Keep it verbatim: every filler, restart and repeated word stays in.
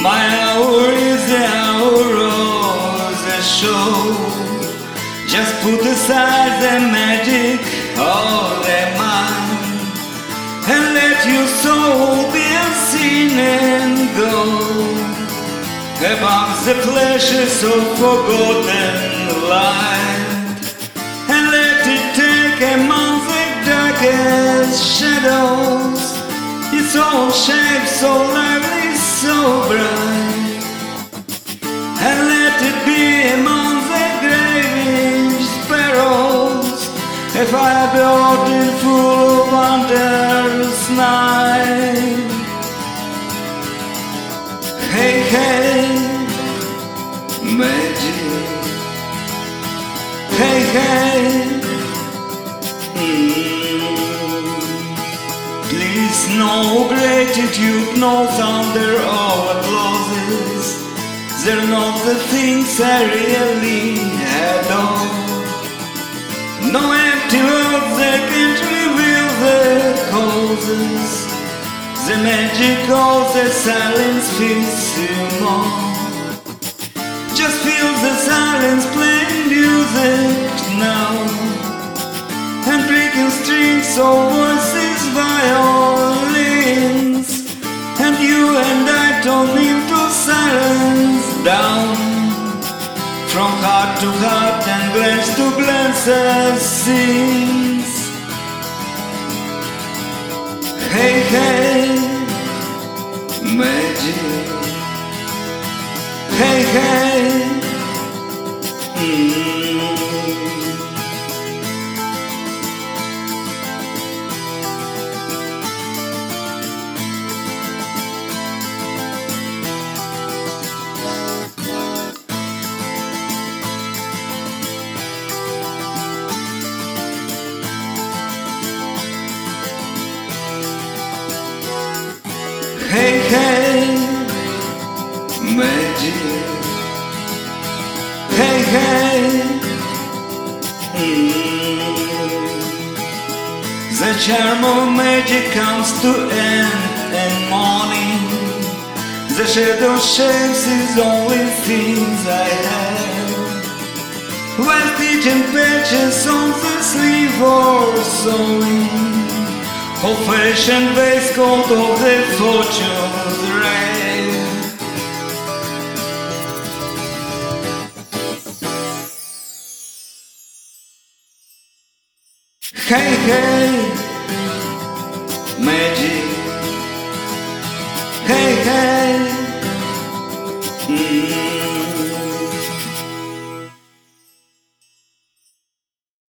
My hour is the hour of the show. Just put aside the magic of the mind and let your soul be unseen and go amongst the flashes of forgotten light, and let it take amongst the darkest shadows its own shape so lively, so bright, and let it be among the graving sparrows a fire building full of wondrous night. Hey, hey, magic. Hey, hey, mm. Please, no gratitude, no thunder or applauses. They're not the things I really adore. No empty words that can't reveal the causes. The magic of the silence feels you more. Just feel the silence playing music now, and breaking strings of voices, violins, and you and I don't need to silence down. From heart to heart and glance to glance as scenes. Hey, hey, magic. Hey, hey, mm. Hey, hey, magic. Hey, hey, mm. The charm of magic comes to end in morning. The shadow shapes is only things I have. While stitching patches on the sleeve or sewing, old-fashioned waistcoat of the fortune's rain. Hey, hey, magic. Hey, hey.